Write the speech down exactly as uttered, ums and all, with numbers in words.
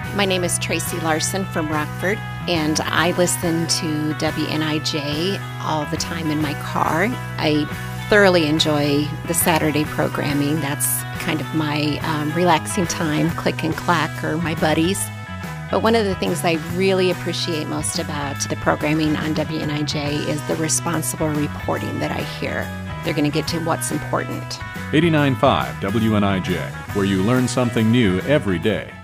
My name is Tracy Larson from Rockford, and I listen to W N I J all the time in my car. I thoroughly enjoy the Saturday programming. That's kind of my um, relaxing time, click and clack, or my buddies. But one of the things I really appreciate most about the programming on W N I J is the responsible reporting that I hear. They're going to get to what's important. eighty-nine point five W N I J, where you learn something new every day.